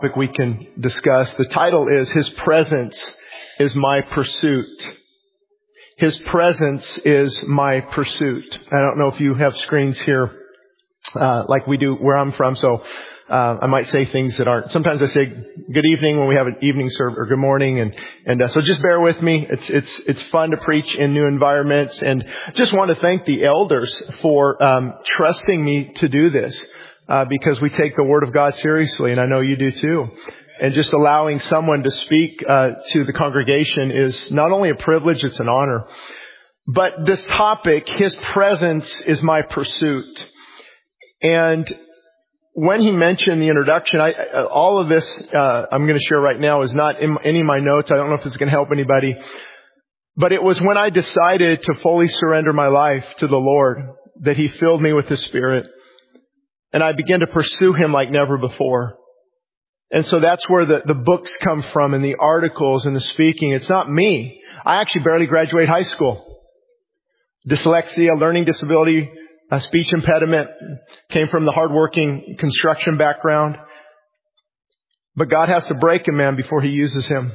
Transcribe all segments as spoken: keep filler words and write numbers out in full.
topic we can discuss. The title is His Presence is My Pursuit. His presence is my pursuit. I don't know if you have screens here uh, like we do where I'm from, so uh, I might say things that aren't. Sometimes I say good evening when we have an evening service, or good morning, and and uh, so just bear with me. It's it's it's fun to preach in new environments, and just want to thank the elders for um, trusting me to do this. Uh, because we take the Word of God seriously, and I know you do too. And just allowing someone to speak uh, to the congregation is not only a privilege, it's an honor. But this topic, His presence is my pursuit. And when he mentioned the introduction, I, I, all of this uh, I'm going to share right now is not in any of my notes. I don't know if it's going to help anybody. But it was when I decided to fully surrender my life to the Lord that He filled me with His Spirit. And I began to pursue Him like never before. And so that's where the, the books come from, and the articles and the speaking. It's not me. I actually barely graduated high school. Dyslexia, learning disability, a speech impediment, came from the hardworking construction background. But God has to break a man before He uses him.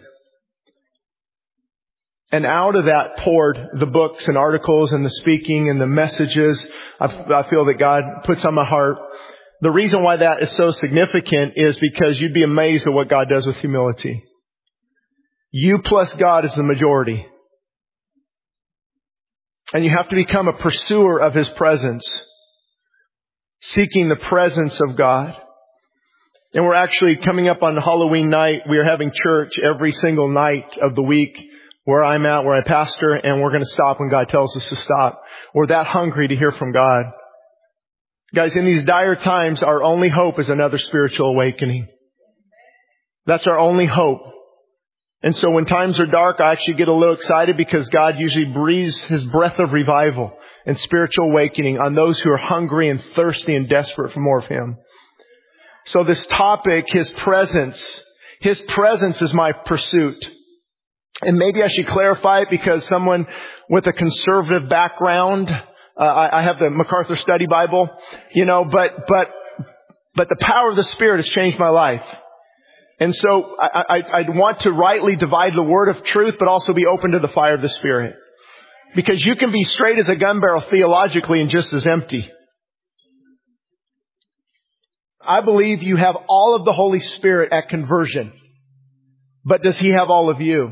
And out of that poured the books and articles and the speaking and the messages I, I feel that God puts on my heart. The reason why that is so significant is because you'd be amazed at what God does with humility. You plus God is the majority. And you have to become a pursuer of His presence, seeking the presence of God. And we're actually coming up on Halloween night. We are having church every single night of the week where I'm at, where I pastor, and we're going to stop when God tells us to stop. We're that hungry to hear from God. Guys, in these dire times, our only hope is another spiritual awakening. That's our only hope. And so when times are dark, I actually get a little excited because God usually breathes His breath of revival and spiritual awakening on those who are hungry and thirsty and desperate for more of Him. So this topic, His presence, His presence is my pursuit. And maybe I should clarify it because someone with a conservative background, uh, I, I have the MacArthur Study Bible, you know, but, but, but the power of the Spirit has changed my life. And so I, I, I want to rightly divide the word of truth, but also be open to the fire of the Spirit. Because you can be straight as a gun barrel theologically and just as empty. I believe you have all of the Holy Spirit at conversion. But does He have all of you?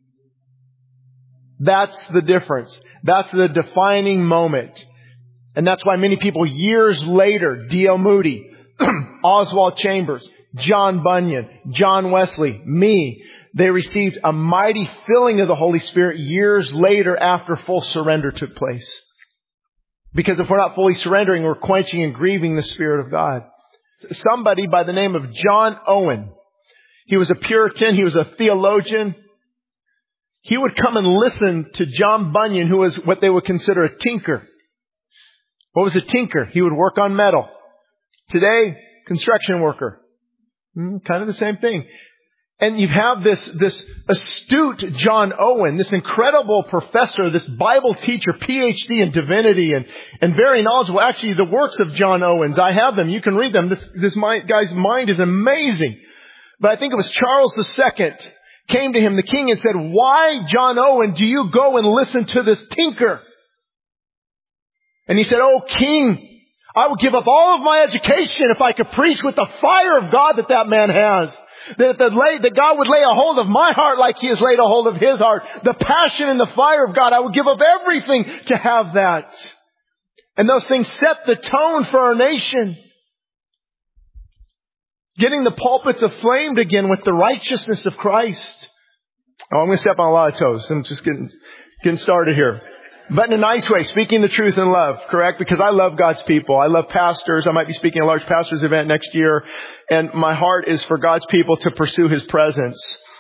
That's the difference. That's the defining moment. And that's why many people years later, D L Moody, Oswald Chambers, John Bunyan, John Wesley, me, they received a mighty filling of the Holy Spirit years later after full surrender took place. Because if we're not fully surrendering, we're quenching and grieving the Spirit of God. Somebody by the name of John Owen. He was a Puritan. He was a theologian. He would come and listen to John Bunyan, who was what they would consider a tinker. What was a tinker? He would work on metal. Today, construction worker. Mm, kind of the same thing. And you have this, this astute John Owen, this incredible professor, this Bible teacher, P H D in divinity, and, and very knowledgeable. Actually, the works of John Owens, I have them. You can read them. This, this mind, guy's mind is amazing. But I think it was Charles the Second came to him, the king, and said, "Why, John Owen, do you go and listen to this tinker?" And he said, "Oh, king, I would give up all of my education if I could preach with the fire of God that that man has. That, the lay, that God would lay a hold of my heart like He has laid a hold of his heart. The passion and the fire of God, I would give up everything to have that." And those things set the tone for our nation. Getting the pulpits aflamed again with the righteousness of Christ. Oh, I'm going to step on a lot of toes. I'm just getting, getting started here. But in a nice way, speaking the truth in love, correct? Because I love God's people. I love pastors. I might be speaking at a large pastors event next year. And my heart is for God's people to pursue His presence.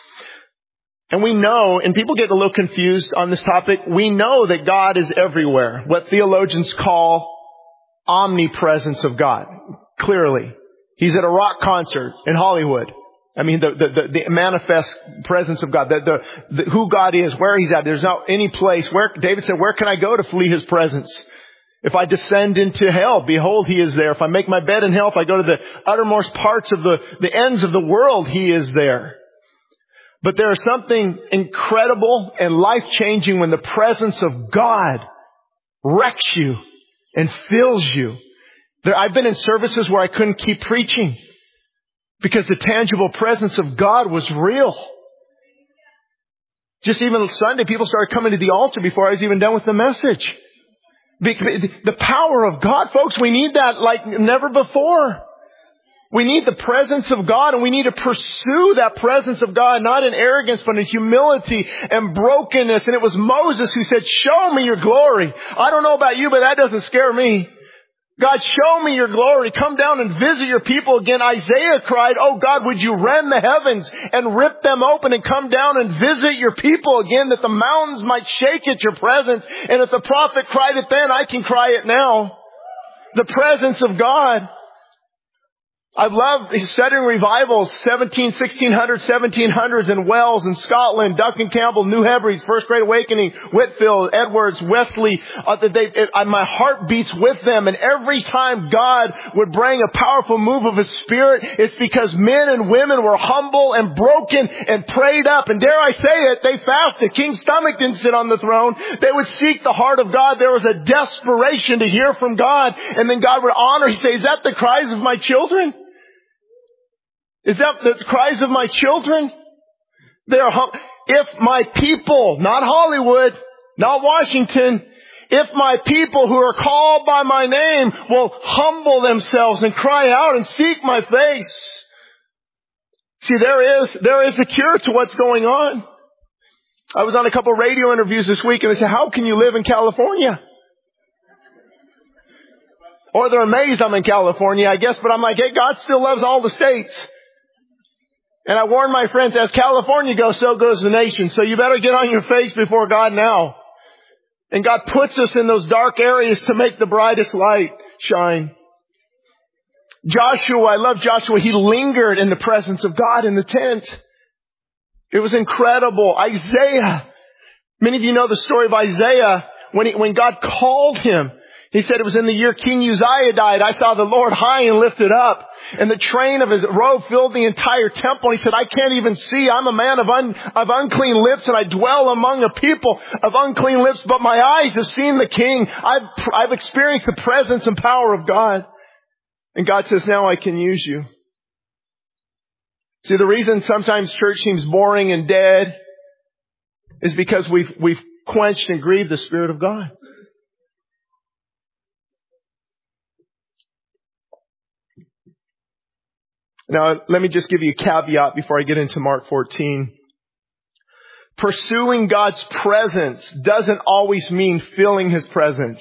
And we know, and people get a little confused on this topic, we know that God is everywhere. What theologians call omnipresence of God. Clearly. He's at a rock concert in Hollywood. I mean, the, the, the manifest presence of God, the, the, the, who God is, where He's at. There's not any place where, David said, "Where can I go to flee His presence?" If I descend into hell, behold, He is there. If I make my bed in hell, if I go to the uttermost parts of the, the ends of the world, He is there. But there is something incredible and life-changing when the presence of God wrecks you and fills you. There, I've been in services where I couldn't keep preaching because the tangible presence of God was real. Just even Sunday, people started coming to the altar before I was even done with the message. The power of God, folks, we need that like never before. We need the presence of God, and we need to pursue that presence of God, not in arrogance, but in humility and brokenness. And it was Moses who said, show me your glory. I don't know about you, but that doesn't scare me. God, show me your glory. Come down and visit your people again. Isaiah cried, oh God, would you rend the heavens and rip them open and come down and visit your people again, that the mountains might shake at your presence. And if the prophet cried it then, I can cry it now. The presence of God. I love setting revivals, seventeen, sixteen hundreds, seventeen hundreds in Wales and Scotland, Duncan Campbell, New Hebrides, First Great Awakening, Whitfield, Edwards, Wesley. Uh, they, it, uh, my heart beats with them. And every time God would bring a powerful move of His Spirit, it's because men and women were humble and broken and prayed up. And dare I say it, they fasted. King Stomach didn't sit on the throne. They would seek the heart of God. There was a desperation to hear from God. And then God would honor. He'd say, is that the cries of my children? Is that the cries of my children? They are hum- if my people, not Hollywood, not Washington, if my people who are called by my name will humble themselves and cry out and seek my face. See, there is, there is a cure to what's going on. I was on a couple of radio interviews this week and they said, how can you live in California? Or they're amazed I'm in California, I guess, but I'm like, hey, God still loves all the states. And I warn my friends, as California goes, so goes the nation. So you better get on your face before God now. And God puts us in those dark areas to make the brightest light shine. Joshua, I love Joshua. He lingered in the presence of God in the tent. It was incredible. Isaiah. Many of you know the story of Isaiah. When he, when God called him, He said it was in the year King Uzziah died. I saw the Lord high and lifted up, and the train of His robe filled the entire temple. He said, I can't even see. I'm a man of, un, of unclean lips, and I dwell among a people of unclean lips, but my eyes have seen the King. I've, I've experienced the presence and power of God. And God says, now I can use you. See, the reason sometimes church seems boring and dead is because we've, we've quenched and grieved the Spirit of God. Now, let me just give you a caveat before I get into Mark fourteen. Pursuing God's presence doesn't always mean feeling His presence.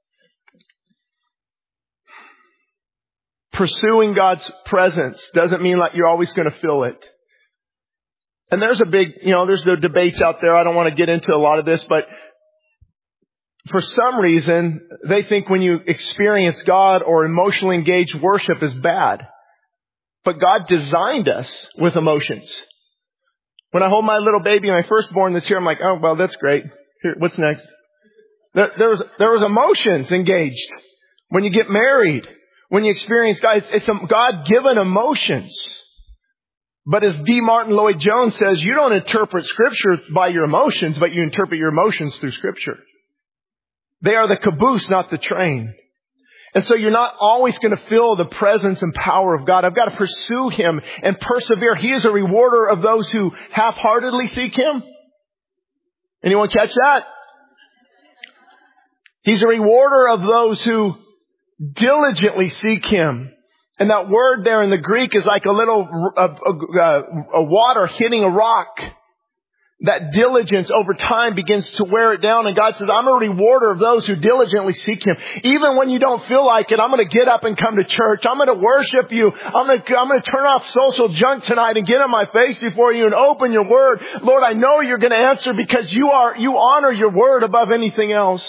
Pursuing God's presence doesn't mean like you're always going to feel it. And there's a big, you know, there's the debates out there. I don't want to get into a lot of this, but for some reason, they think when you experience God or emotionally engage worship is bad. But God designed us with emotions. When I hold my little baby, my firstborn that's here, I'm like, oh, well, that's great. Here, what's next? There, there was, there was emotions engaged. When you get married, when you experience God, it's, it's a God-given emotions. But as D. Martin Lloyd-Jones says, you don't interpret Scripture by your emotions, but you interpret your emotions through Scripture. They are the caboose, not the train. And so you're not always going to feel the presence and power of God. I've got to pursue Him and persevere. He is a rewarder of those who half-heartedly seek Him. Anyone catch that? He's a rewarder of those who diligently seek Him. And that word there in the Greek is like a little a, a, a water hitting a rock. That diligence over time begins to wear it down. And God says, I'm a rewarder of those who diligently seek Him. Even when you don't feel like it, I'm going to get up and come to church. I'm going to worship you. I'm going to, I'm going to turn off social junk tonight and get on my face before you and open your word. Lord, I know you're going to answer because you are, you honor your word above anything else.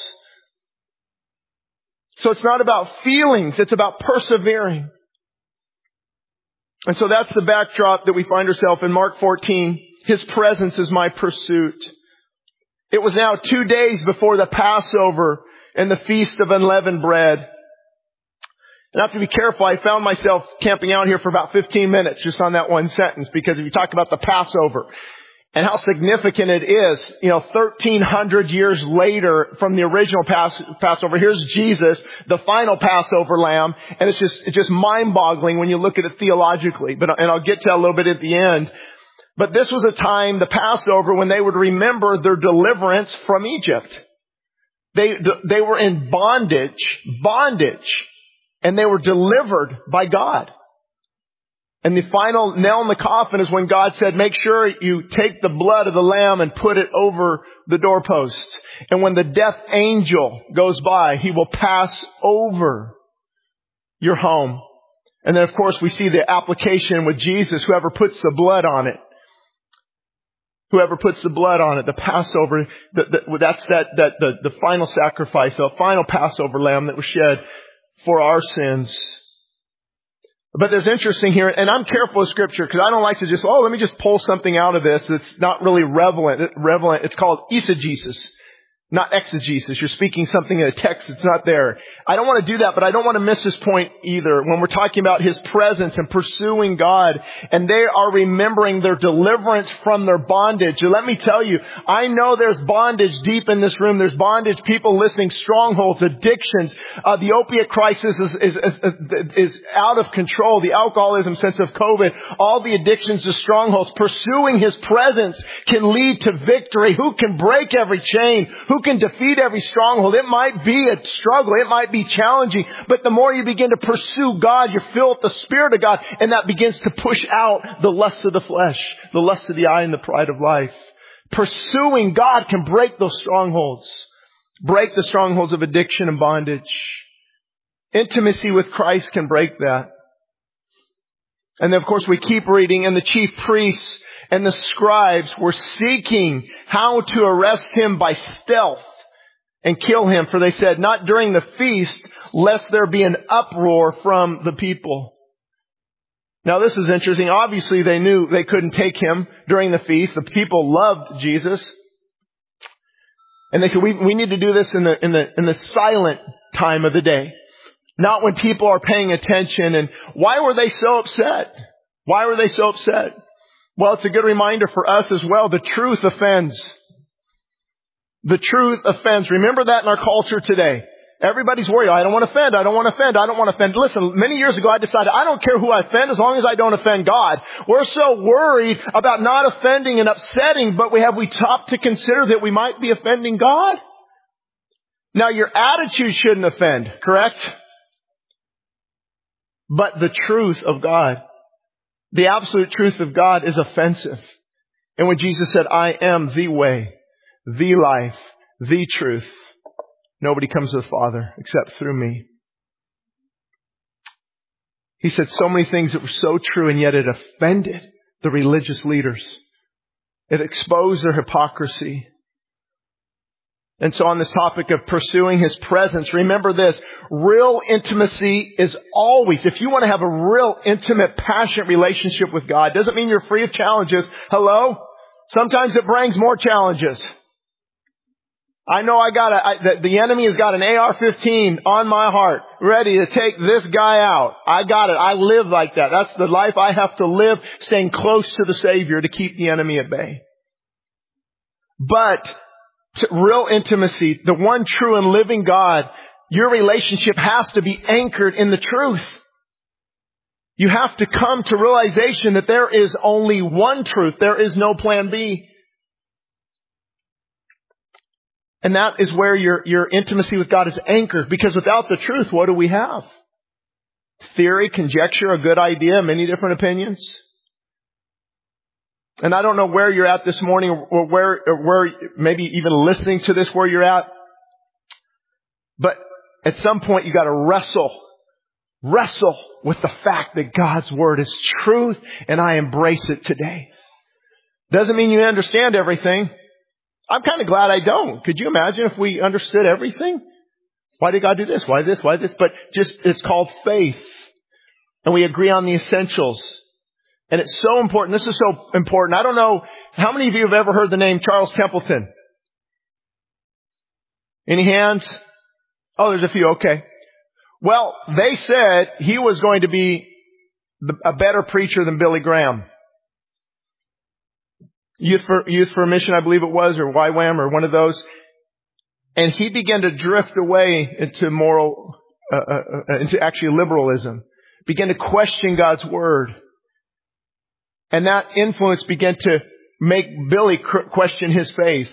So it's not about feelings. It's about persevering. And so that's the backdrop that we find ourselves in Mark fourteen. His presence is my pursuit. It was now two days before the Passover. and the Feast of Unleavened Bread. And I have to be careful. I found myself camping out here for about fifteen minutes just on that one sentence, because if you talk about the Passover and how significant it is, you know, thirteen hundred years later from the original Pass- Passover, here's Jesus, the final Passover lamb, and it's just, it's just mind-boggling when you look at it theologically. But, and I'll get to that a little bit at the end. But this was a time, the Passover, when they would remember their deliverance from Egypt. They, they were in bondage, bondage. And they were delivered by God. And the final nail in the coffin is when God said, make sure you take the blood of the lamb and put it over the doorpost. And when the death angel goes by, he will pass over your home. And then, of course, we see the application with Jesus, whoever puts the blood on it. Whoever puts the blood on it, the Passover, the, the, that's that, that, the, the final sacrifice, the final Passover lamb that was shed for our sins. But there's interesting here, and I'm careful with Scripture because I don't like to just, oh, let me just pull something out of this that's not really relevant. relevant. It's called eisegesis, not exegesis. You're speaking something in a text that's not there. I don't want to do that, but I don't want to miss this point either. When we're talking about His presence and pursuing God, and they are remembering their deliverance from their bondage. And let me tell you, I know there's bondage deep in this room. There's bondage, people listening, strongholds, addictions. Uh, the opiate crisis is, is, is, is out of control. The alcoholism since of COVID, all the addictions to strongholds. Pursuing His presence can lead to victory. Who can break every chain? Who can defeat every stronghold? It might be a struggle. It might be challenging. But the more you begin to pursue God, you're filled with the Spirit of God. And that begins to push out the lust of the flesh, the lust of the eye, and the pride of life. Pursuing God can break those strongholds. Break the strongholds of addiction and bondage. Intimacy with Christ can break that. And then, of course, we keep reading. And the chief priests and the scribes were seeking how to arrest Him by stealth and kill Him. For they said, not during the feast, lest there be an uproar from the people. Now this is interesting. Obviously they knew they couldn't take Him during the feast. The people loved Jesus. And they said, we, we need to do this in the, in the, in the silent time of the day. Not when people are paying attention. And why were they so upset? Why were they so upset? Well, it's a good reminder for us as well. The truth offends. The truth offends. Remember that in our culture today. Everybody's worried. I don't want to offend. I don't want to offend. I don't want to offend. Listen, many years ago I decided I don't care who I offend as long as I don't offend God. We're so worried about not offending and upsetting, but we have we stopped to consider that we might be offending God? Now your attitude shouldn't offend, correct? But the truth of God, the absolute truth of God is offensive. And when Jesus said, I am the way, the life, the truth, nobody comes to the Father except through me. He said so many things that were so true, and yet it offended the religious leaders. It exposed their hypocrisy. And so on this topic of pursuing His presence, remember this, real intimacy is always, if you want to have a real intimate, passionate relationship with God, doesn't mean you're free of challenges. Hello? Sometimes it brings more challenges. I know I got a, I, the, the enemy has got an A R fifteen on my heart, ready to take this guy out. I got it. I live like that. That's the life I have to live, staying close to the Savior to keep the enemy at bay. But to real intimacy, the one true and living God, your relationship has to be anchored in the truth. You have to come to realization that there is only one truth. There is no plan B. And that is where your, your intimacy with God is anchored. Because without the truth, what do we have? Theory, conjecture, a good idea, many different opinions. And I don't know where you're at this morning, or where, or where maybe even listening to this where you're at. But at some point you got to wrestle, wrestle with the fact that God's Word is truth, and I embrace it today. Doesn't mean you understand everything. I'm kind of glad I don't. Could you imagine if we understood everything? Why did God do this? Why this? Why this? But just, it's called faith. And we agree on the essentials. And it's so important. This is so important. I don't know, how many of you have ever heard the name Charles Templeton? Any hands? Oh, there's a few. Okay. Well, they said he was going to be a better preacher than Billy Graham. Youth for, Youth for a Mission, I believe it was, or Y WAM, or one of those. And he began to drift away into moral, uh, uh, into actually liberalism. Began to question God's Word. And that influence began to make Billy question his faith.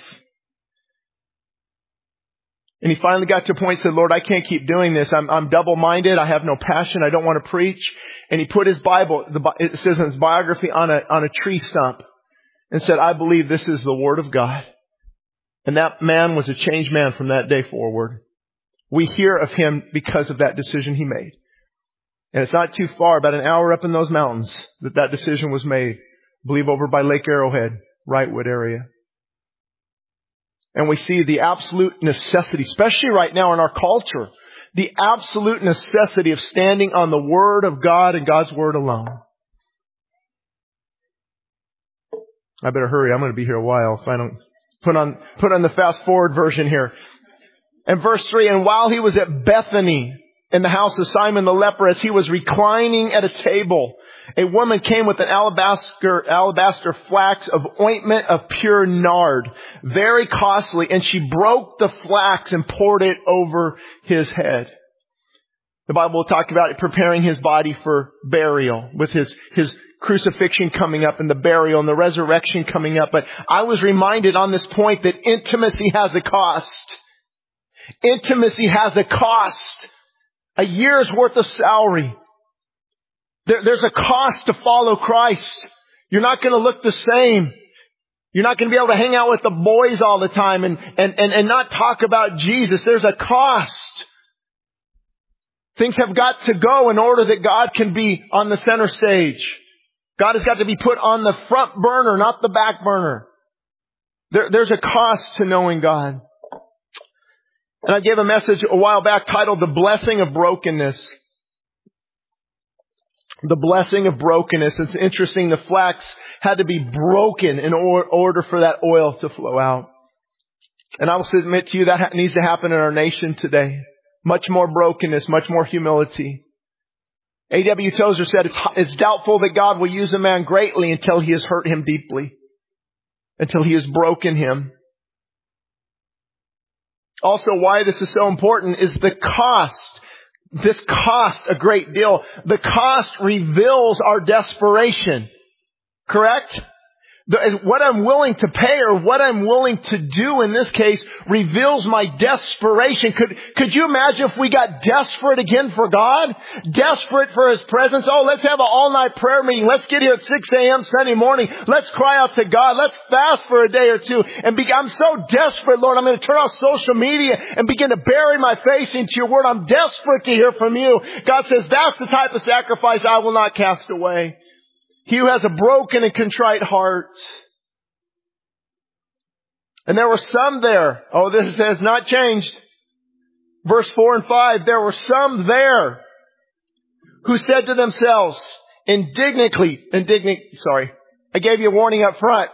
And he finally got to a point and said, Lord, I can't keep doing this. I'm, I'm double-minded. I have no passion. I don't want to preach. And he put his Bible, the, it says in his biography, on a, on a tree stump and said, I believe this is the Word of God. And that man was a changed man from that day forward. We hear of him because of that decision he made. And it's not too far, about an hour up in those mountains, that that decision was made. I believe over by Lake Arrowhead, Wrightwood area. And we see the absolute necessity, especially right now in our culture, the absolute necessity of standing on the Word of God and God's Word alone. I better hurry. I'm going to be here a while if I don't put on, put on the fast forward version here. And verse three, and while he was at Bethany in the house of Simon the leper, as he was reclining at a table, a woman came with an alabaster, alabaster flax of ointment of pure nard, very costly, and she broke the flax and poured it over his head. The Bible will talk about it preparing his body for burial, with his, his crucifixion coming up and the burial and the resurrection coming up. But I was reminded on this point that intimacy has a cost. Intimacy has a cost. A year's worth of salary. There, there's a cost to follow Christ. You're not going to look the same. You're not going to be able to hang out with the boys all the time and, and, and, and not talk about Jesus. There's a cost. Things have got to go in order that God can be on the center stage. God has got to be put on the front burner, not the back burner. There, there's a cost to knowing God. And I gave a message a while back titled The Blessing of Brokenness. The blessing of brokenness. It's interesting, the flax had to be broken in or, order for that oil to flow out. And I will submit to you that needs to happen in our nation today. Much more brokenness, much more humility. A W Tozer said, it's, it's doubtful that God will use a man greatly until he has hurt him deeply. Until he has broken him. Also, why this is so important is the cost. This costs a great deal. The cost reveals our desperation. Correct? The, what I'm willing to pay or what I'm willing to do in this case reveals my desperation. Could, could you imagine if we got desperate again for God? Desperate for His presence? Oh, let's have an all-night prayer meeting. Let's get here at six a.m. Sunday morning. Let's cry out to God. Let's fast for a day or two. And be, I'm so desperate, Lord, I'm going to turn off social media and begin to bury my face into Your Word. I'm desperate to hear from You. God says, that's the type of sacrifice I will not cast away. He who has a broken and contrite heart. And there were some there. Oh, this has not changed. Verse four and five. There were some there who said to themselves, indignantly, indignant, sorry, I gave you a warning up front.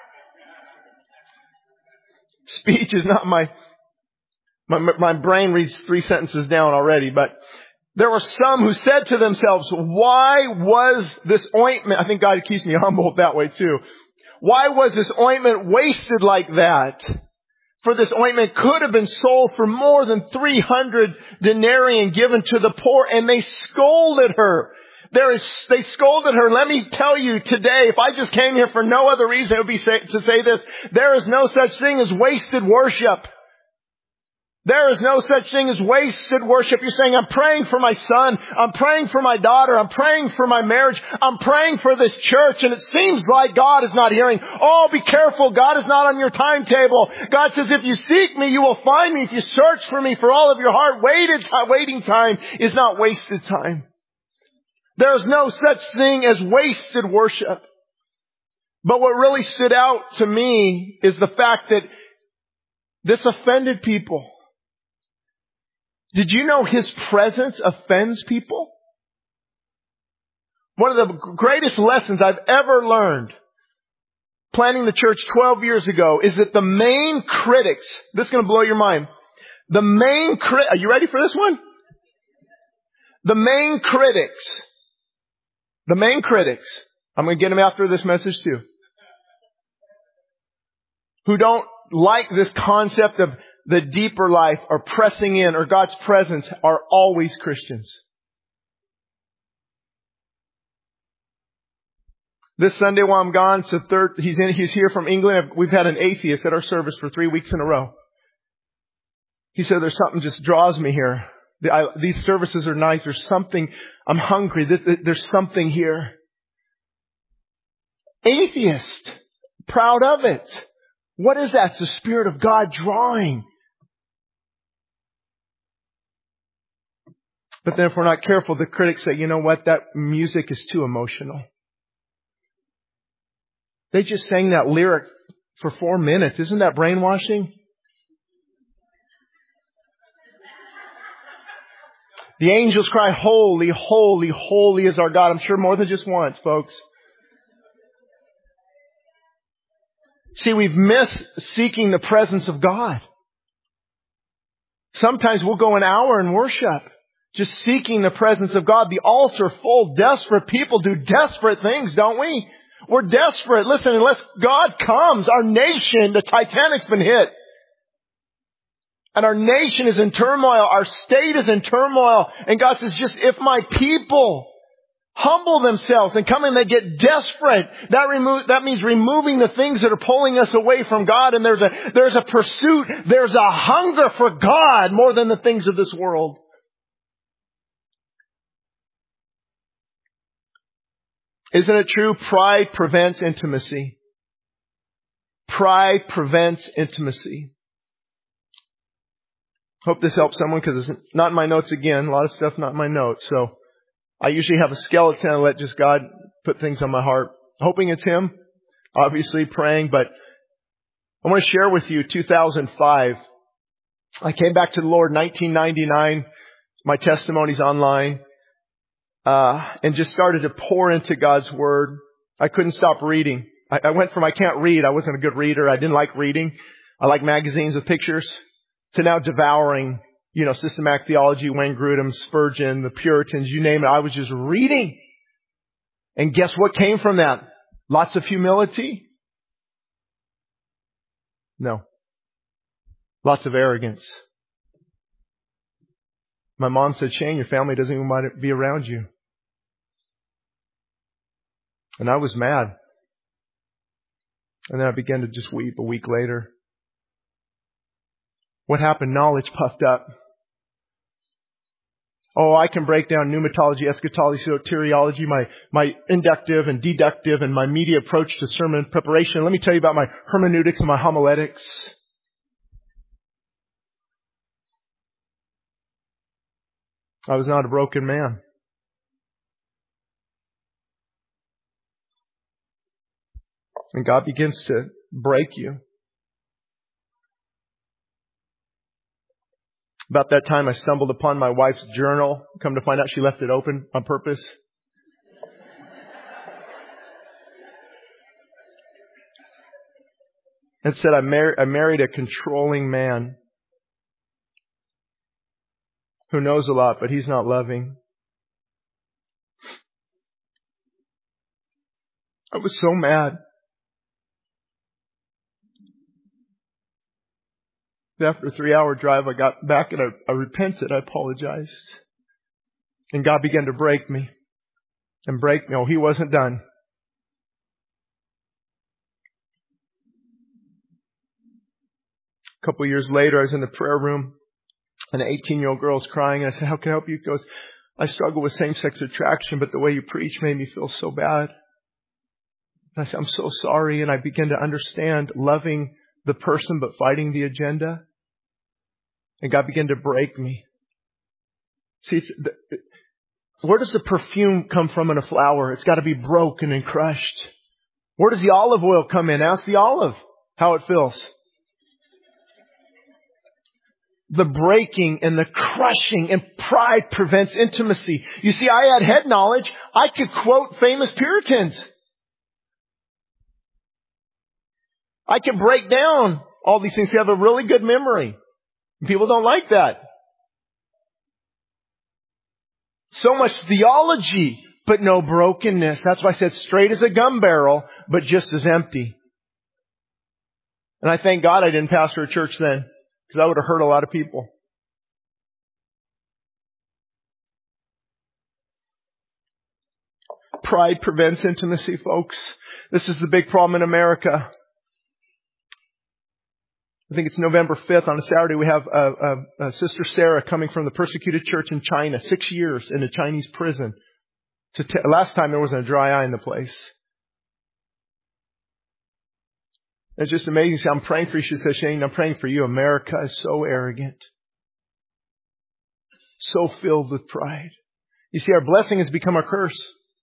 Speech is not my, my, my brain reads three sentences down already, but there were some who said to themselves, why was this ointment, I think God keeps me humble that way too. Why was this ointment wasted like that? For this ointment could have been sold for more than three hundred denarii and given to the poor. And they scolded her. There is, they scolded her. Let me tell you today, if I just came here for no other reason, it would be say, to say this. There is no such thing as wasted worship. There is no such thing as wasted worship. You're saying, I'm praying for my son. I'm praying for my daughter. I'm praying for my marriage. I'm praying for this church. And it seems like God is not hearing. Oh, be careful. God is not on your timetable. God says, if you seek me, you will find me. If you search for me for all of your heart, waited, waiting time is not wasted time. There is no such thing as wasted worship. But what really stood out to me is the fact that this offended people. Did you know His presence offends people? One of the greatest lessons I've ever learned planning the church twelve years ago is that the main critics, this is going to blow your mind, The main crit, are you ready for this one? The main critics, the main critics, I'm going to get them after this message too, who don't like this concept of the deeper life or pressing in or God's presence are always Christians. This Sunday while I'm gone, it's the third, he's in, he's here from England. We've had an atheist at our service for three weeks in a row. He said, there's something just draws me here. The, I, these services are nice. There's something, I'm hungry. There's, there's something here. Atheist. Proud of it. What is that? It's the Spirit of God drawing. But then if we're not careful, the critics say, you know what? That music is too emotional. They just sang that lyric for four minutes. Isn't that brainwashing? The angels cry, holy, holy, holy is our God. I'm sure more than just once, folks. See, we've missed seeking the presence of God. Sometimes we'll go an hour in worship, just seeking the presence of God. The altar full, desperate people do desperate things, don't we? We're desperate. Listen, unless God comes, our nation, the Titanic's been hit. And our nation is in turmoil. Our state is in turmoil. And God says, just if my people humble themselves and come in, they get desperate. That remove, that means removing the things that are pulling us away from God. And there's a, there's a pursuit. There's a hunger for God more than the things of this world. Isn't it true? Pride prevents intimacy. Pride prevents intimacy. Hope this helps someone because it's not in my notes again. A lot of stuff not in my notes. So I usually have a skeleton and let just God put things on my heart. Hoping it's Him. Obviously praying. But I want to share with you two thousand five. I came back to the Lord in nineteen ninety-nine. My testimony's online. Uh, and just started to pour into God's Word. I couldn't stop reading. I, I went from I can't read. I wasn't a good reader. I didn't like reading. I like magazines with pictures. To now devouring, you know, systematic theology, Wayne Grudem, Spurgeon, the Puritans, you name it. I was just reading. And guess what came from that? Lots of humility? No. Lots of arrogance. My mom said, Shane, your family doesn't even want to be around you. And I was mad. And then I began to just weep a week later. What happened? Knowledge puffed up. Oh, I can break down pneumatology, eschatology, soteriology, my, my inductive and deductive and my media approach to sermon preparation. Let me tell you about my hermeneutics and my homiletics. I was not a broken man. And God begins to break you. About that time, I stumbled upon my wife's journal. Come to find out she left it open on purpose. And said, I, mar- I married a controlling man who knows a lot, but he's not loving. I was so mad. After a three-hour drive, I got back and I, I repented. I apologized. And God began to break me. And break me. Oh, He wasn't done. A couple of years later, I was in the prayer room. And an eighteen-year-old girl was crying. I said, how can I help you? He goes, I struggle with same-sex attraction, but the way you preach made me feel so bad. And I said, I'm so sorry. And I began to understand loving the person but fighting the agenda. And God began to break me. See, it's the, where does the perfume come from in a flower? It's got to be broken and crushed. Where does the olive oil come in? Ask the olive how it feels. The breaking and the crushing and pride prevents intimacy. You see, I had head knowledge. I could quote famous Puritans. I could break down all these things. You have a really good memory. People don't like that. So much theology, but no brokenness. That's why I said straight as a gun barrel, but just as empty. And I thank God I didn't pastor a church then, because I would have hurt a lot of people. Pride prevents intimacy, folks. This is the big problem in America. I think it's November fifth on a Saturday. We have uh, uh, uh, Sister Sarah coming from the persecuted church in China, six years in a Chinese prison. To t- last time there wasn't a dry eye in the place. It's just amazing. See, I'm praying for you. She says, Shane, I'm praying for you. America is so arrogant. So filled with pride. You see, our blessing has become a curse.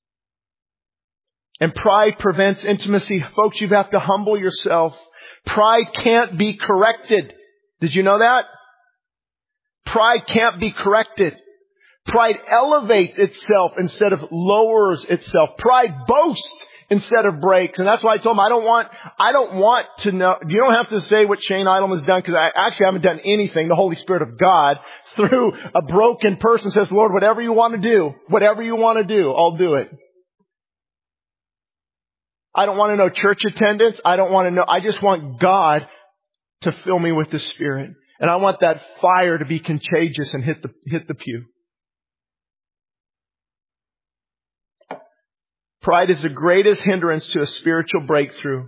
And pride prevents intimacy. Folks, you have to humble yourself. Pride can't be corrected. Did you know that? Pride can't be corrected. Pride elevates itself instead of lowers itself. Pride boasts instead of breaks. And that's why I told him, I don't want, I don't want to know, you don't have to say what Shane Idleman has done, because I actually haven't done anything. The Holy Spirit of God, through a broken person, says, Lord, whatever you want to do, whatever you want to do, I'll do it. I don't want to know church attendance. I don't want to know. I just want God to fill me with the Spirit. And I want that fire to be contagious and hit the, hit the pew. Pride is the greatest hindrance to a spiritual breakthrough.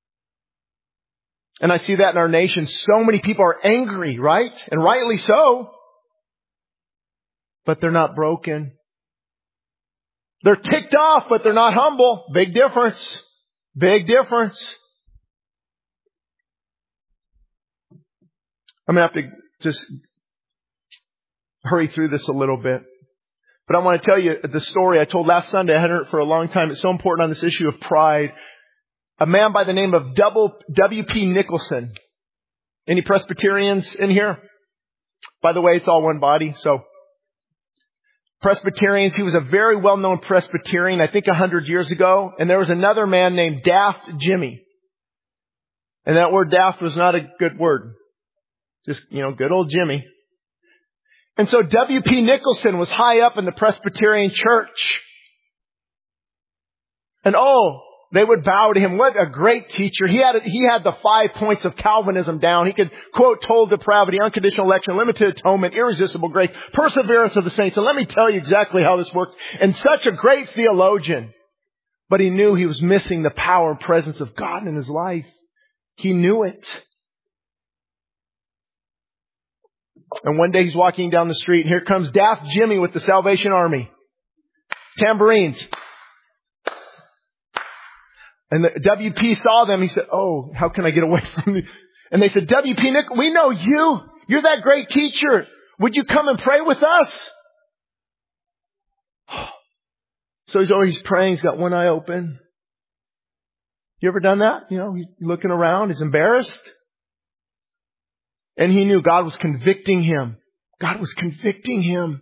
And I see that in our nation. So many people are angry, right? And rightly so. But they're not broken. They're ticked off, but they're not humble. Big difference. Big difference. I'm going to have to just hurry through this a little bit. But I want to tell you the story I told last Sunday. I hadn't heard it for a long time. It's so important on this issue of pride. A man by the name of W P Nicholson. Any Presbyterians in here? By the way, it's all one body, so Presbyterians. He was a very well-known Presbyterian, I think a hundred years ago. And there was another man named Daft Jimmy. And that word daft was not a good word. Just, you know, good old Jimmy. And so W P Nicholson was high up in the Presbyterian church. And oh, they would bow to him. What a great teacher. He had, he had the five points of Calvinism down. He could quote total depravity, unconditional election, limited atonement, irresistible grace, perseverance of the saints. And let me tell you exactly how this works. And such a great theologian. But he knew he was missing the power and presence of God in his life. He knew it. And one day he's walking down the street, and here comes Daft Jimmy with the Salvation Army. Tambourines. And the W P saw them. He said, oh, how can I get away from you? And they said, W P Nick, we know you. You're that great teacher. Would you come and pray with us? So he's always praying. He's got one eye open. You ever done that? You know, he's looking around. He's embarrassed. And he knew God was convicting him. God was convicting him.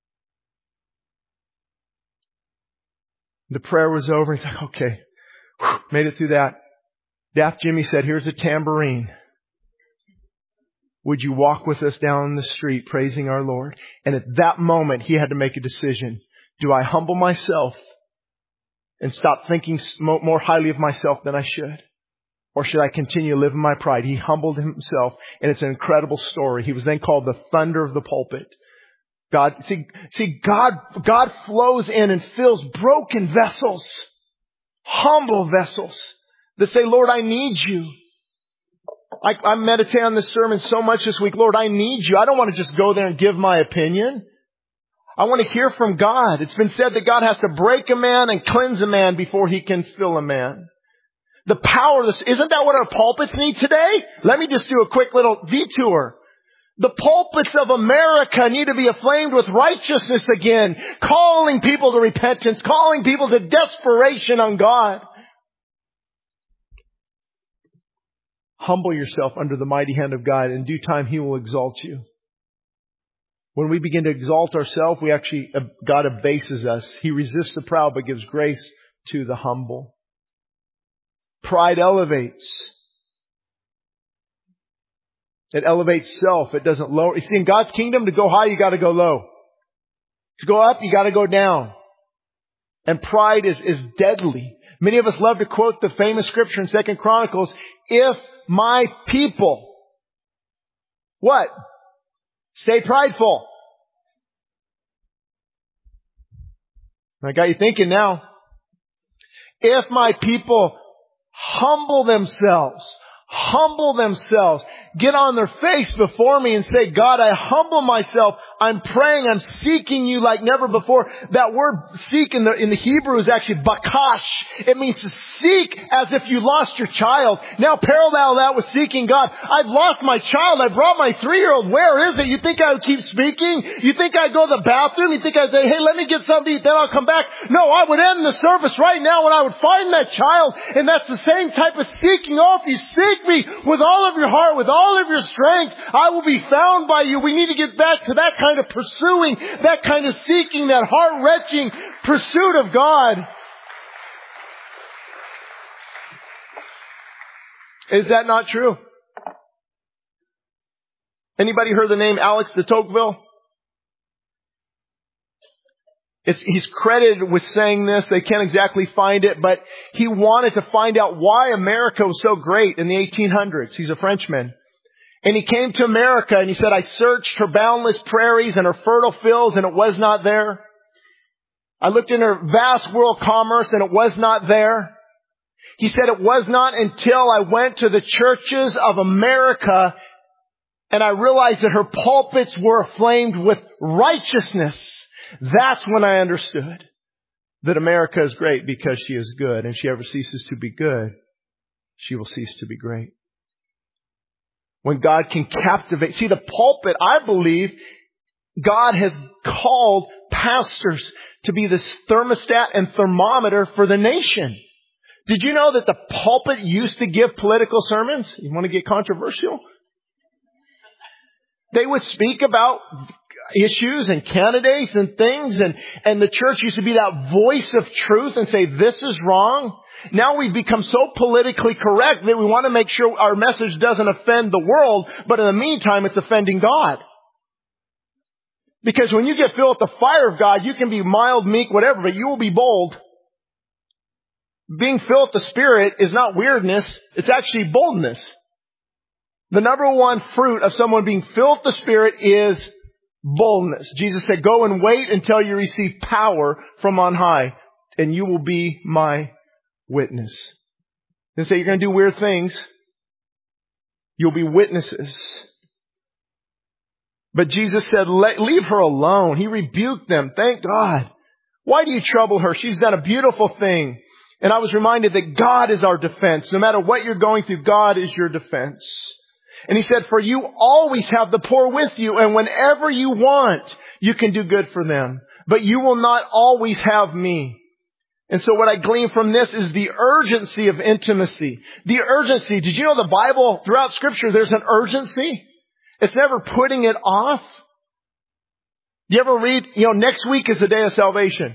The prayer was over. He's like, okay. Whew, made it through that. Daft Jimmy said, here's a tambourine. Would you walk with us down the street praising our Lord? And at that moment, he had to make a decision. Do I humble myself and stop thinking more highly of myself than I should? Or should I continue to live in my pride? He humbled himself, and it's an incredible story. He was then called the thunder of the pulpit. God, see, see, God, God flows in and fills broken vessels, humble vessels that say, Lord, I need you. I, I'm meditating on this sermon so much this week. Lord, I need you. I don't want to just go there and give my opinion. I want to hear from God. It's been said that God has to break a man and cleanse a man before he can fill a man. The power of this, isn't that what our pulpits need today? Let me just do a quick little detour. The pulpits of America need to be aflamed with righteousness again, calling people to repentance, calling people to desperation on God. Humble yourself under the mighty hand of God. In due time, He will exalt you. When we begin to exalt ourselves, we actually, God abases us. He resists the proud, but gives grace to the humble. Pride elevates. It elevates self. It doesn't lower. You see, in God's kingdom, to go high, you got to go low. To go up, you got to go down. And pride is, is deadly. Many of us love to quote the famous scripture in Second Chronicles, if my people, what? Stay prideful. I got you thinking now. If my people humble themselves, humble themselves, get on their face before me and say, God, I humble myself. I'm praying. I'm seeking you like never before. That word seek in the, in the Hebrew is actually bakash. It means to seek as if you lost your child. Now parallel that with seeking God. I've lost my child. I brought my three-year-old. Where is it? You think I would keep speaking? You think I'd go to the bathroom? You think I'd say, hey, let me get something to eat, then I'll come back? No, I would end the service right now and I would find that child. And that's the same type of seeking. Oh, if you seek me with all of your heart, with all of your strength, I will be found by you. We need to get back to that kind of pursuing, that kind of seeking, that heart-wrenching pursuit of God. Is that not true? Anybody heard the name Alex de Tocqueville? It's, he's credited with saying this. They can't exactly find it, but he wanted to find out why America was so great in the eighteen hundreds. He's a Frenchman. And he came to America and he said, I searched her boundless prairies and her fertile fields and it was not there. I looked in her vast world commerce and it was not there. He said it was not until I went to the churches of America and I realized that her pulpits were aflamed with righteousness. That's when I understood that America is great because she is good. And if she ever ceases to be good, she will cease to be great. When God can captivate. See, the pulpit, I believe, God has called pastors to be this thermostat and thermometer for the nation. Did you know that the pulpit used to give political sermons? You want to get controversial? They would speak about issues and candidates and things, and, and the church used to be that voice of truth and say, this is wrong. Now we've become so politically correct that we want to make sure our message doesn't offend the world, but in the meantime, it's offending God. Because when you get filled with the fire of God, you can be mild, meek, whatever, but you will be bold. Being filled with the Spirit is not weirdness, it's actually boldness. The number one fruit of someone being filled with the Spirit is boldness. Jesus said, go and wait until you receive power from on high, and you will be my witness. They say you're going to do weird things. You'll be witnesses. But Jesus said, leave her alone. He rebuked them. Thank God. Why do you trouble her? She's done a beautiful thing. And I was reminded that God is our defense. No matter what you're going through, God is your defense. And he said, for you always have the poor with you, and whenever you want, you can do good for them. But you will not always have me. And so what I glean from this is the urgency of intimacy. The urgency. Did you know the Bible, throughout Scripture, there's an urgency? It's never putting it off. You ever read, you know, next week is the day of salvation.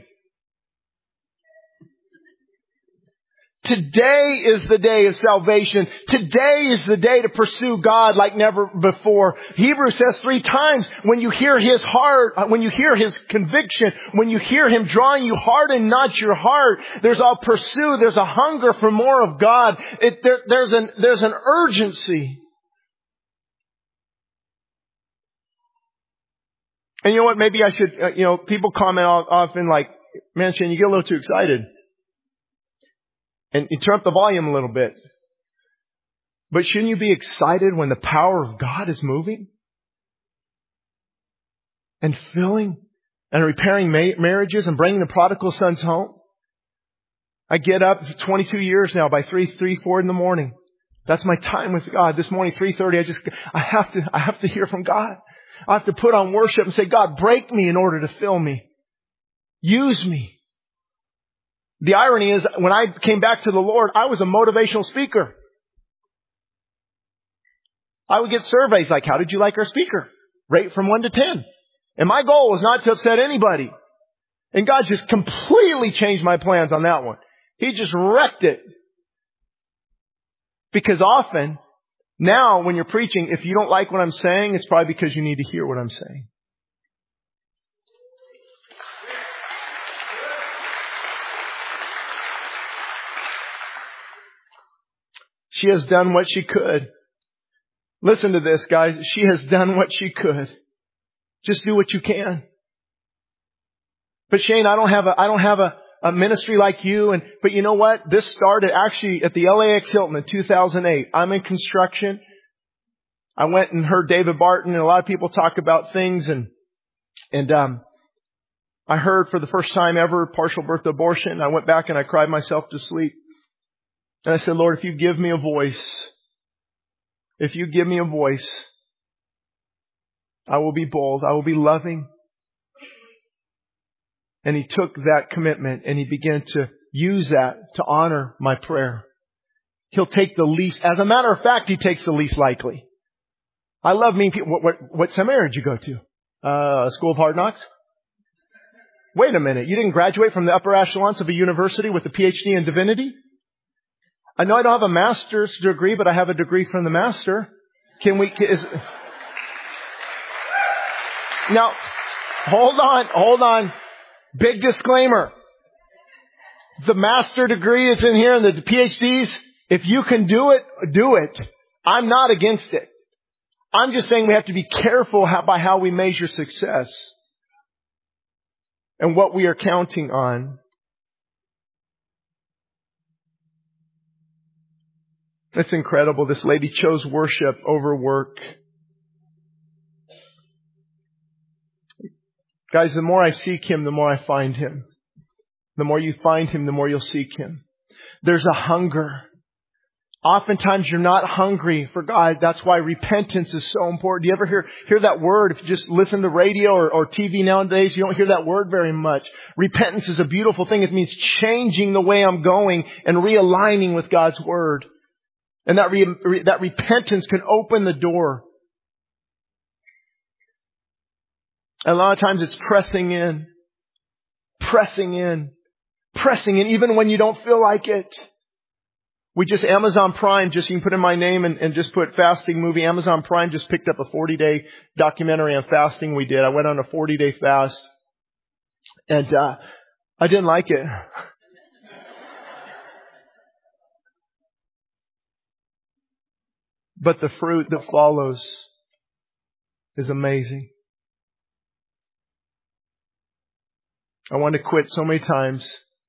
Today is the day of salvation. Today is the day to pursue God like never before. Hebrews says three times, when you hear His heart, when you hear His conviction, when you hear Him drawing you, harden not your heart. There's a pursuit. There's a hunger for more of God. It, there, there's an, there's an urgency. And you know what? Maybe I should, uh, you know, people comment often like, man, Shane, you get a little too excited. And you turn up the volume a little bit. But shouldn't you be excited when the power of God is moving? And filling and repairing ma- marriages and bringing the prodigal sons home? I get up for twenty-two years now by three, three, four in the morning. That's my time with God. This morning, three thirty, I just, I have to, I have to hear from God. I have to put on worship and say, God, break me in order to fill me. Use me. The irony is, when I came back to the Lord, I was a motivational speaker. I would get surveys like, how did you like our speaker? Rate from one to ten. And my goal was not to upset anybody. And God just completely changed my plans on that one. He just wrecked it. Because often, Now, when you're preaching, if you don't like what I'm saying, it's probably because you need to hear what I'm saying. She has done what she could. Listen to this, guys. She has done what she could. Just do what you can. But Shane, I don't have a, I don't have a, a ministry like you. And, but you know what? This started actually at the L A X Hilton in two thousand eight. I'm in construction. I went and heard David Barton and a lot of people talk about things and, and, um, I heard for the first time ever partial birth abortion. I went back and I cried myself to sleep. And I said, Lord, if you give me a voice, if you give me a voice, I will be bold. I will be loving. And He took that commitment and He began to use that to honor my prayer. He'll take the least, as a matter of fact, He takes the least likely. I love meeting people. What, what, what seminary did you go to? Uh, School of Hard Knocks? Wait a minute. You didn't graduate from the upper echelons of a university with a P H D in divinity? I know I don't have a master's degree, but I have a degree from the master. Can we, is, now, hold on, hold on. Big disclaimer. The master degree is in here and the P H Ds. If you can do it, do it. I'm not against it. I'm just saying we have to be careful how, by how we measure success and what we are counting on. That's incredible. This lady chose worship over work. Guys, the more I seek Him, the more I find Him. The more you find Him, the more you'll seek Him. There's a hunger. Oftentimes you're not hungry for God. That's why repentance is so important. Do you ever hear, hear that word? If you just listen to radio or, or T V nowadays, you don't hear that word very much. Repentance is a beautiful thing. It means changing the way I'm going and realigning with God's Word. And that re, re, that repentance can open the door. And a lot of times it's pressing in, pressing in, pressing in, even when you don't feel like it. We just, Amazon Prime, just you can put in my name and, and just put fasting movie. Amazon Prime just picked up a forty-day documentary on fasting we did. I went on a forty-day fast. And uh I didn't like it. But the fruit that follows is amazing. I want to quit so many times.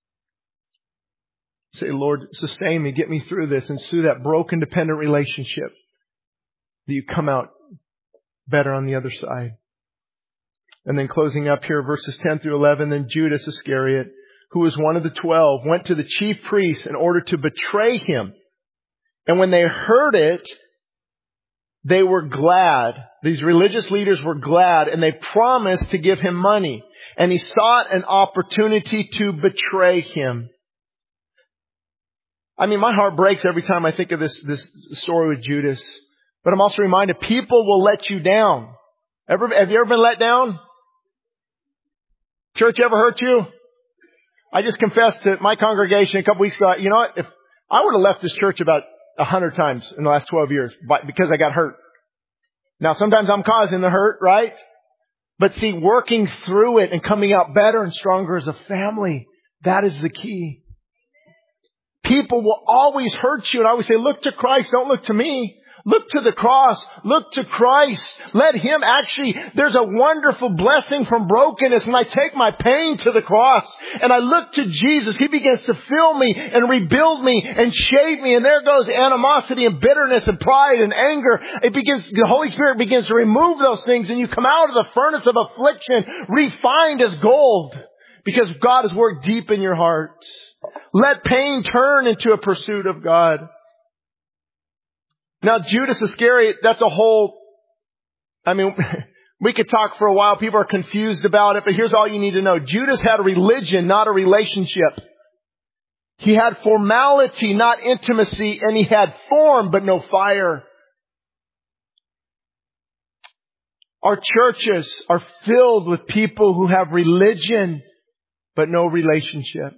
Say, Lord, sustain me, get me through this, and through that broken, dependent relationship, that you come out better on the other side. And then closing up here, verses ten through eleven, then Judas Iscariot, who was one of the twelve, went to the chief priests in order to betray Him. And when they heard it, they were glad. These religious leaders were glad, and they promised to give Him money. And he sought an opportunity to betray Him. I mean, my heart breaks every time I think of this, this story with Judas. But I'm also reminded, people will let you down. Ever, have you ever been let down? Church ever hurt you? I just confessed to my congregation a couple weeks ago, you know what? If I would have left this church about a hundred times in the last twelve years because I got hurt. Now, sometimes I'm causing the hurt, right? But see, working through it and coming out better and stronger as a family, that is the key. People will always hurt you. And I always say, look to Christ. Don't look to me. Look to the cross. Look to Christ. Let Him actually, there's a wonderful blessing from brokenness. When I take my pain to the cross and I look to Jesus, He begins to fill me and rebuild me and shape me. And there goes animosity and bitterness and pride and anger. It begins, the Holy Spirit begins to remove those things, and you come out of the furnace of affliction refined as gold, because God has worked deep in your heart. Let pain turn into a pursuit of God. Now, Judas Iscariot, that's a whole, I mean, we could talk for a while. People are confused about it, but here's all you need to know. Judas had a religion, not a relationship. He had formality, not intimacy, and he had form, but no fire. Our churches are filled with people who have religion, but no relationship.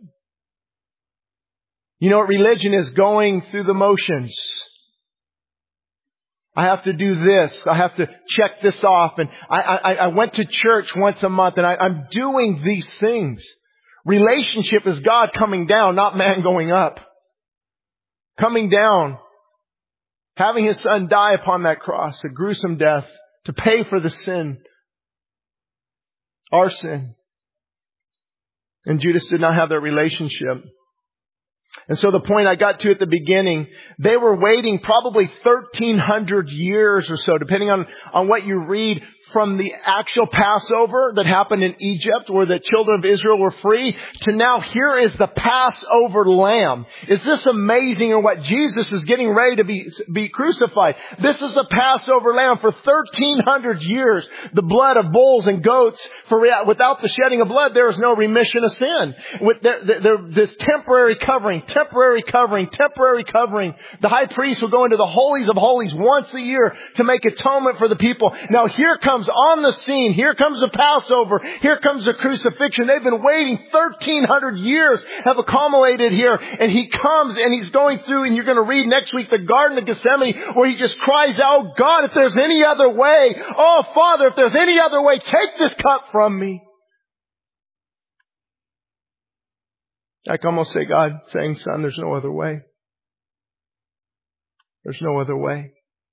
You know what religion is? Going through the motions. I have to do this. I have to check this off. And I, I, I went to church once a month, and I, I'm doing these things. Relationship is God coming down, not man going up. Coming down, having His Son die upon that cross, a gruesome death, to pay for the sin, our sin. And Judas did not have that relationship. And so the point I got to at the beginning, they were waiting probably thirteen hundred years or so, depending on, on what you read, from the actual Passover that happened in Egypt, where the children of Israel were free, to now here is the Passover lamb. Is this amazing, or what? Jesus is getting ready to be, be crucified. This is the Passover lamb. For thirteen hundred years, the blood of bulls and goats, for without the shedding of blood, there is no remission of sin. With the, the, the, this temporary covering, temporary covering, temporary covering. The high priest will go into the holies of holies once a year to make atonement for the people. Now here comes on the scene. Here comes the Passover. Here comes the crucifixion. They've been waiting thirteen hundred years, have accumulated here. And He comes and He's going through, and you're going to read next week, the Garden of Gethsemane, where He just cries out, God, if there's any other way, oh Father, if there's any other way, take this cup from me. I can almost say God saying, Son, there's no other way. There's no other way.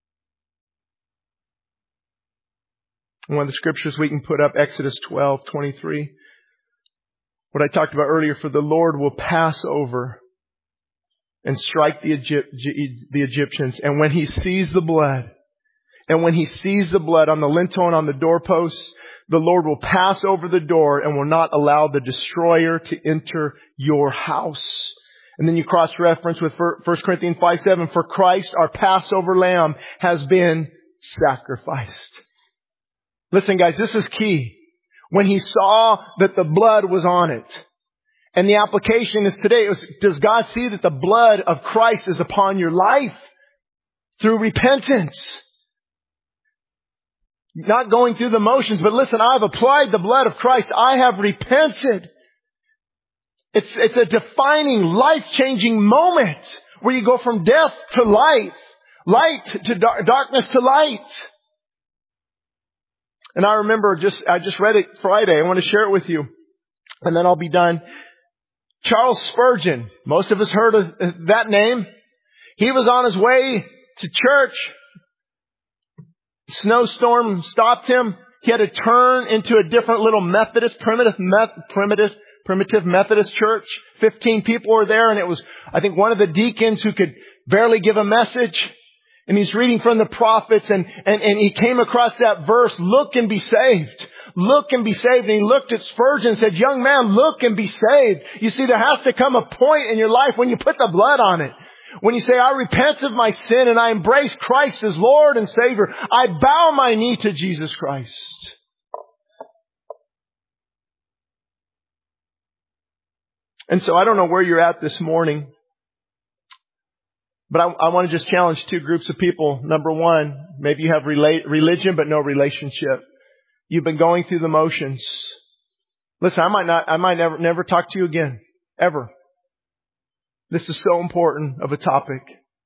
One of the scriptures we can put up, Exodus twelve twenty-three. What I talked about earlier, for the Lord will pass over and strike the, Egypt, the Egyptians. And when He sees the blood, and when He sees the blood on the lintel and on the doorposts, the Lord will pass over the door and will not allow the destroyer to enter your house. And then you cross-reference with First Corinthians five seven. For Christ, our Passover lamb, has been sacrificed. Listen, guys, this is key. When He saw that the blood was on it, and the application is today, was, does God see that the blood of Christ is upon your life? Through repentance. Not going through the motions, but listen, I've applied the blood of Christ. I have repented. It's, it's a defining, life-changing moment where you go from death to life, light to dar- darkness to light. And I remember just, I just read it Friday. I want to share it with you. And then I'll be done. Charles Spurgeon. Most of us heard of that name. He was on his way to church. Snowstorm stopped him. He had to turn into a different little Methodist, primitive, primitive, primitive Methodist church. Fifteen people were there, and it was, I think, one of the deacons who could barely give a message. And he's reading from the prophets, and, and, and he came across that verse, look and be saved. Look and be saved. And he looked at Spurgeon and said, young man, look and be saved. You see, there has to come a point in your life when you put the blood on it. When you say, I repent of my sin and I embrace Christ as Lord and Savior. I bow my knee to Jesus Christ. And so I don't know where you're at this morning. But I, I want to just challenge two groups of people. Number one, maybe you have rela- religion but no relationship. You've been going through the motions. Listen, I might not, I might never, never talk to you again. Ever. This is so important of a topic.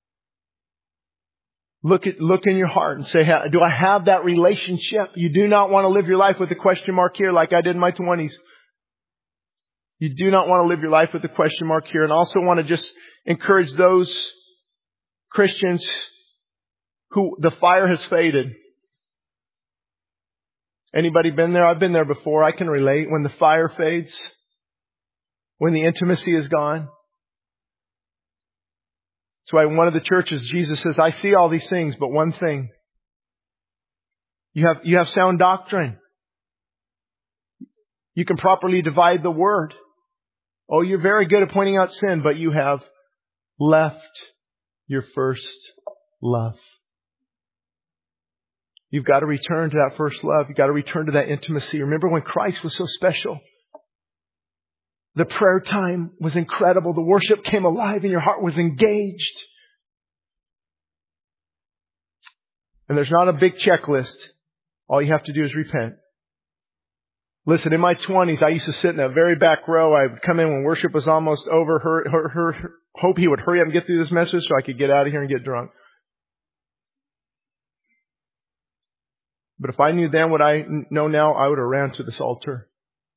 Look at, look in your heart and say, do I have that relationship? You do not want to live your life with a question mark here like I did in my twenties. You do not want to live your life with a question mark here. And I also want to just encourage those Christians who the fire has faded. Anybody been there? I've been there before. I can relate. When the fire fades, when the intimacy is gone. That's why in one of the churches, Jesus says, I see all these things, but one thing. You have, you have sound doctrine. You can properly divide the word. Oh, you're very good at pointing out sin, but you have left your first love. You've got to return to that first love. You've got to return to that intimacy. Remember when Christ was so special? The prayer time was incredible. The worship came alive and your heart was engaged. And there's not a big checklist. All you have to do is repent. Listen, in my twenties, I used to sit in that very back row. I would come in when worship was almost over. Her, her, her, hope he would hurry up and get through this message so I could get out of here and get drunk. But if I knew then what I know now, I would have ran to this altar.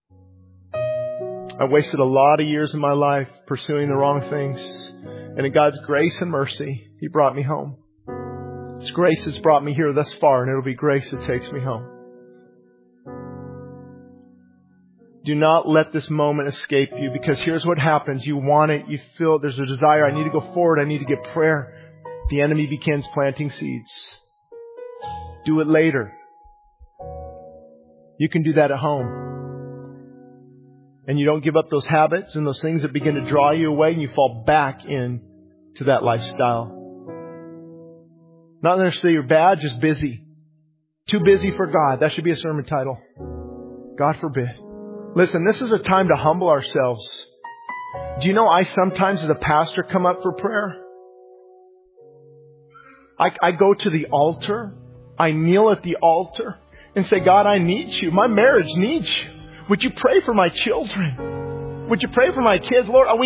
I wasted a lot of years of my life pursuing the wrong things. And in God's grace and mercy, He brought me home. His grace has brought me here thus far, and it'll be grace that takes me home. Do not let this moment escape you, because here's what happens. You want it. You feel there's a desire. I need to go forward. I need to get prayer. The enemy begins planting seeds. Do it later. You can do that at home. And you don't give up those habits and those things that begin to draw you away, and you fall back in to that lifestyle. Not necessarily you're bad, just busy. Too busy for God. That should be a sermon title. God forbid. Listen, this is a time to humble ourselves. Do you know I sometimes as a pastor come up for prayer? I, I go to the altar. I kneel at the altar and say, God, I need you. My marriage needs you. Would you pray for my children? Would you pray for my kids? Lord, we